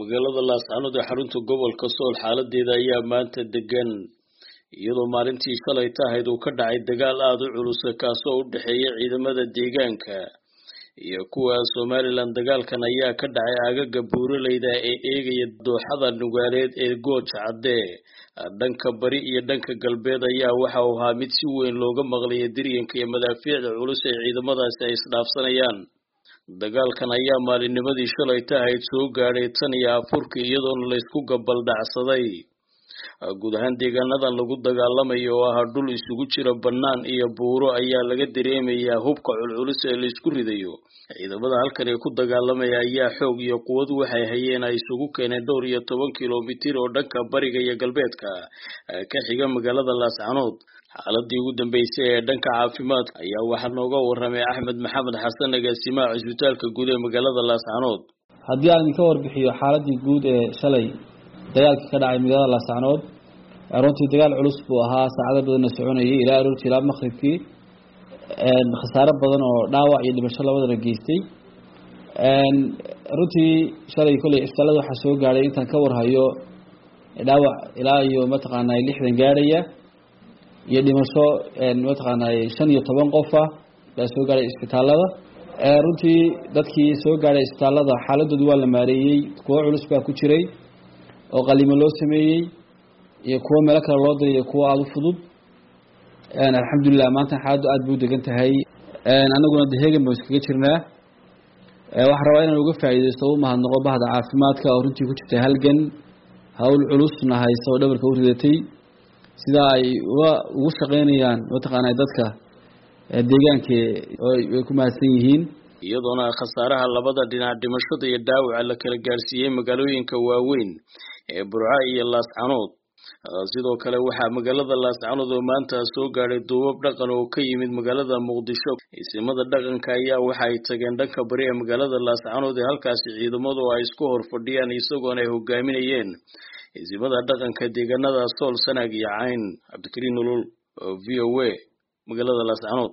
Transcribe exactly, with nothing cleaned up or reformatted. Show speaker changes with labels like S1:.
S1: magaalada Laascaanood ee xarunta gobolka Sool xaaladeeda ayaa maanta degan iyadoo maalintii shalay tahayd uu ka dhacay dagaal aad u culus kaasoo u dhaxeeyay ciidamada deegaanka iyo kuwa Somaliland. Dagaalkan ayaa ka dhacay aagaga buuraleyda ee eegaya dooxada Nugaaleed ee Gooja Cadde dhanka bari iyo dhanka galbeed ayaa waxa uu ahaa mid si weyn looga maqlay diryanka iyo madaafiicda culus ee ciidamadaasi ay isdhaafsanayaan. dagaalkan ayaa maalinnimadii shalay tahayd soo gaadhay tan iyo afurkii iyadoo la isku gabaldhacsaday guud ahaan deegaanadan lagu dagaalamayo oo ah dhul isugu jira bannaan iyo buuro ayaa laga dareemayaa hubka culculus ee la isku ridayo. ciidamada halkan ee ku dagaalamaya ayaa xoog iyo quwad waxay hayeen ay isugu keeneen dhowr iyo toban kiiloomitir oo dhanka bariga iyo galbeedka ka xiga magaalada Laascaanood. xaaladii ugu dambeysay ee dhanka caafimaadka ayaa waxaa nooga warramay Axmed Maxamed Xasan agaasimaha cisbitaalka guud ee magaalada Laascaanood.
S2: haddii aan ka warbixiyo xaaladii guud ee shalay dagaalka ka dhacay magaalada Laascaanood, runtii dagaal culus buu ahaa, saacado badan soconayay ilaa aroortii ilaa maqribkii, een khasaare badan oo dhaawac iyo dhimasho labadaba geystay. een runtii shalay kulay isbitaalada waxa soo gaaray intaan ka warhayo dhaawac ilaa iyo mataqaanaa lixdan gaaraya iyo dhimasho een mataqaanaa shan iyo toban qof ah baa soo gaaray isbitaalada. ee runtii dadkii soo gaaray isbitaalada xaaladoodu waa la maareeyay, kuwa culus baa ku jiray oo qalimo loo sameeyay iyo kuwa meel kale loo diray kuwa aad u fudud. een alxamdulillah maanta xaaladdu aad buu degan tahay. een anaguna deegaan baan iskaga jirnaa. ee waxa rabaa inaan uga faa'iideysto u mahadnaqo bahda caafimaadka oo runtii ku jirtay halgan hawl culusna hayso oo dhabarka u ridatay sida ay ugu shaqeynayaan mataqaanaa dadka deegaanka ay ku mahadsan yihiin.
S1: iyadoona khasaaraha labada dhinac dhimashada iyo dhaawaca la kala gaarsiiyay magaalooyinka waaweyn ee Burco iyo Laascaanood. sidoo kale waxaa magaalada Laascaanood oo maanta soo gaaray duubab dhaqan oo ka yimid magaalada Muqdisho. isimada dhaqanka ayaa waxa ay tageen dhanka bari ee magaalada Laascaanood ee halkaasi ciidamadu ay isku hor fadhiyaan isagoona ay hogaaminayeen isimada dhaqanka deegaanada Sool, Sanaag iyo Cayn. Cabdikariin Nolol, V O A, magaalada Laascaanood.